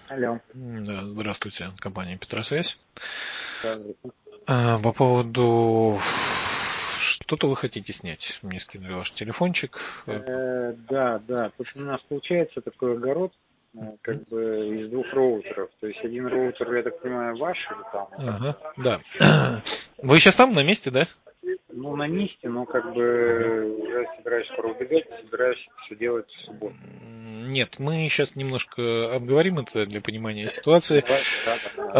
Алло. Да, здравствуйте, компания Петросвязь. Да, здравствуйте. По поводу... Что-то вы хотите снять? Мне скинули ваш телефончик. Да. Тут у нас получается такой огород, как бы из двух роутеров. То есть один роутер, я так понимаю, ваш или там? Ага, да. Вы сейчас там на месте, да? Ну, на месте, но как бы я собираюсь скоро убегать, собираюсь все делать в субботу. Нет, мы сейчас немножко обговорим это для понимания ситуации. Давайте, да.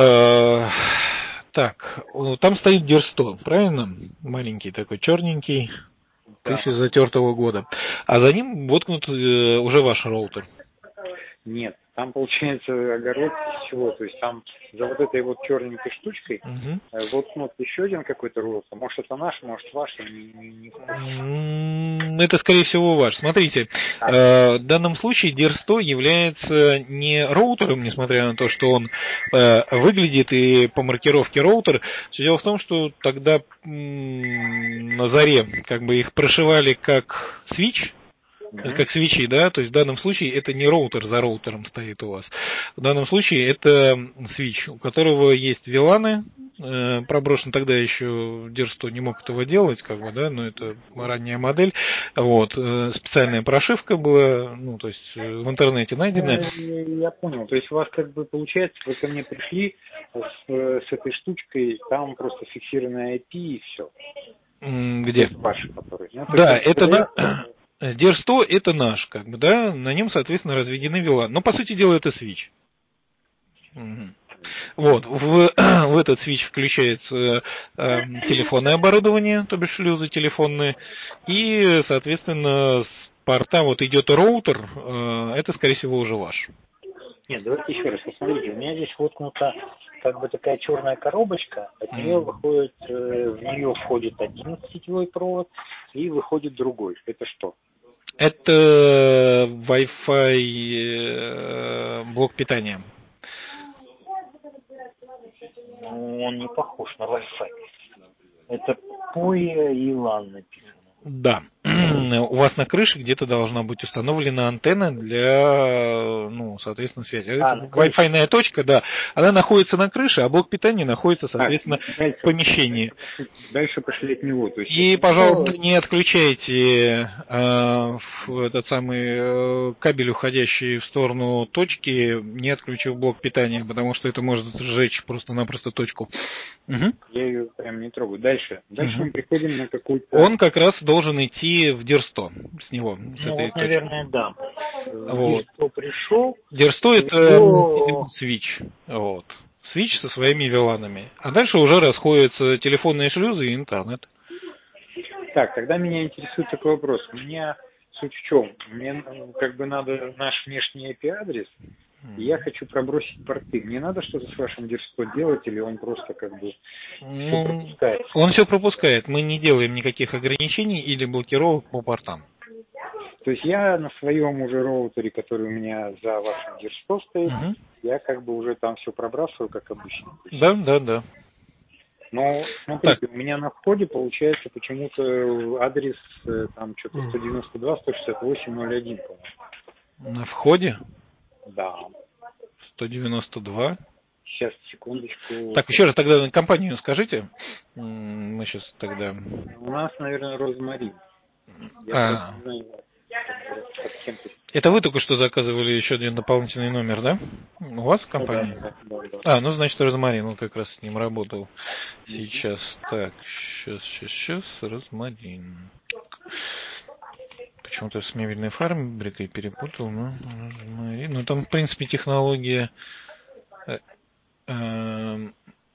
Так, там стоит Дерсто, правильно? Маленький такой, черненький, Да. 1004 года. А за ним воткнут уже ваш роутер. Нет, там получается огород из чего? То есть там за вот этой вот черненькой штучкой Угу. воткнут еще один какой-то роутер. Может, это наш, может, ваш, я не в курсе. Это, скорее всего, ваш. Смотрите, А, в данном случае DIR100 является не роутером, несмотря на то, что он выглядит и по маркировке роутер. Все дело в том, что тогда на заре как бы их прошивали как свич, угу. как свечи, да, то есть в данном случае это не роутер за роутером стоит у вас. В данном случае это свич, у которого есть виланы, проброшен тогда еще Дерсто не мог этого делать, как бы, да, но это ранняя модель. Вот, специальная прошивка была, ну, то есть в интернете найденная. Я понял. То есть у вас как бы получается, вы ко мне пришли с этой штучкой, там просто фиксированная IP и все. То Где? есть ваши, которые. Ну, то есть Да, он это передает. Дер100 это наш, как бы, да, на нем, соответственно, разведены виланы. Но, по сути дела, это свич. Мгм. Вот, в этот свич включается телефонное оборудование, то бишь шлюзы телефонные, и, соответственно, с порта вот идет роутер, это, скорее всего, уже ваш. Нет, давайте еще раз посмотрите. У меня здесь воткнута как бы такая черная коробочка, от нее М. выходит, в нее входит один сетевой провод и выходит другой. Это что? Это Wi-Fi блок питания. Ну, он не похож на Wi-Fi. Это POE и LAN написано. Да. У вас на крыше где-то должна быть установлена антенна для, ну, соответственно, связи. Это На крыше. Wi-Fi точка, да. Она находится на крыше, а блок питания находится, Так, соответственно, в дальше, помещении. дальше пошли от него. То есть от И, него, пожалуйста, не отключайте этот самый кабель, уходящий в сторону точки, не отключив блок питания, потому что это может сжечь просто-напросто точку. Мгм. я ее прям не трогаю. Дальше. Дальше Мгм. мы приходим на какую-то, Он как раз должен идти в Дер100 с него, с ну этой вот, точки. наверное, да. Вот. Диско пришел, Дер100 у это него, свич. Вот. Свич со своими виланами. А дальше уже расходятся телефонные шлюзы и интернет. так, тогда меня интересует такой вопрос. У меня суть в чем? Мне как бы надо наш внешний IP-адрес, и я хочу пробросить порты. Мне надо что-то с вашим Диско делать, или он просто как бы все Ну, пропускает? он все пропускает. Мы не делаем никаких ограничений или блокировок по портам. То есть я на своем уже роутере, который у меня за вашим Дирсто стоит, Мгм. я как бы уже там все пробрасываю, как обычно. То есть, Да, да, да. но Так, смотрите, у меня на входе получается почему-то адрес там что-то 192, 168, 01, по-моему. на входе Да. 192. Сейчас, секундочку. Так, еще раз тогда компанию скажите. Мы сейчас тогда... У нас, наверное, розмарин. Я просто А, не знаю, под кем-то. это вы только что заказывали еще один дополнительный номер, да? У вас в Ну да, компании? да. А, ну значит Розмарин, он как раз с ним работал. Мгм. Сейчас, так, сейчас, Розмарин. Почему-то с мебельной фабрикой перепутал, но Розмарин. Ну там, в принципе, технология... э, эм,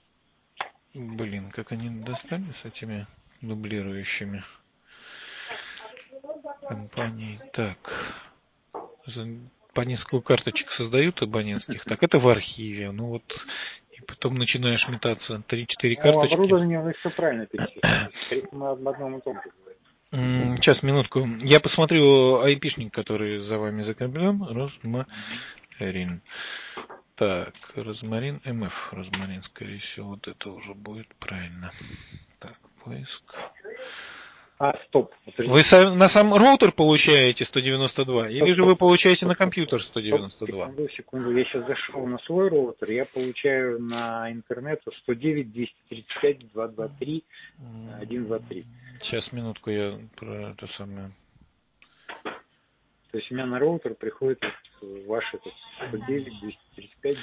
Блин, как они достали с этими дублирующими компанией. Так, по несколько карточек создают абонентских. Так, это в архиве. Ну вот, и потом начинаешь метаться. 3-4 Ну, карточки. оборудование вы все правильно перечислили. Скорее всего, мы об одном и том же говорим. Сейчас, минутку. Я посмотрю айпишник, который за вами закреплен. Розмарин. Так, Розмарин МФ. Розмарин, скорее всего, вот это уже будет правильно. Так, поиск. Стоп. Вы на сам роутер получаете 192, или же вы получаете на компьютер 192? Секунду. Я сейчас зашел на свой роутер, я получаю на интернет 109.235.223.123. Сейчас, минутку, я про это самое. То есть у меня на роутер приходит ваши 109.235.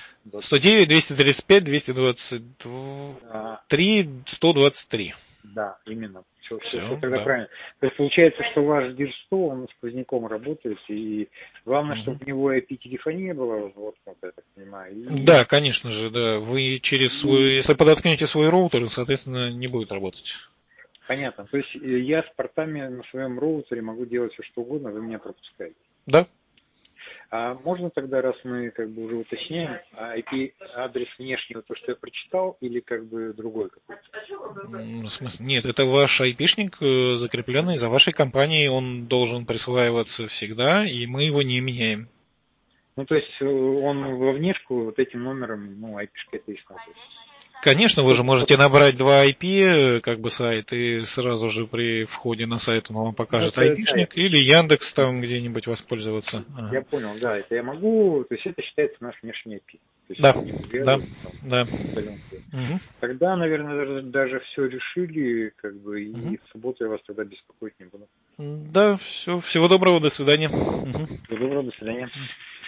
109.235.223.123. Да, именно. Все тогда да. правильно. То есть получается, что ваш дирс-100, он с сквозняком работает, и главное, чтобы у него IP-телефония была, вот я так понимаю. Да, конечно же, да. Вы через свой, если подоткнете свой роутер, соответственно, не будет работать. Понятно. То есть я с портами на своем роутере могу делать все, что угодно, вы меня пропускаете. Да. А можно тогда, раз мы как бы уже уточняем, IP-адрес внешнего, то, что я прочитал, или как бы другой какой-то? В смысле? Нет, это ваш айпишник, закрепленный за вашей компанией, он должен присваиваться всегда, и мы его не меняем. Ну, то есть он во внешку вот этим номером, IP-шкой это и смотрит. Конечно, вы же можете набрать два IP, как бы сайт, и сразу же при входе на сайт он вам покажет IP-шник, или Яндекс там где-нибудь воспользоваться. Я понял, да, это я могу, то есть это считается наш внешний IP. Да. Тогда, наверное, даже все решили, как бы, и в субботу я вас тогда беспокоить не буду. Да, все. Всего доброго, до свидания. Всего доброго, до свидания.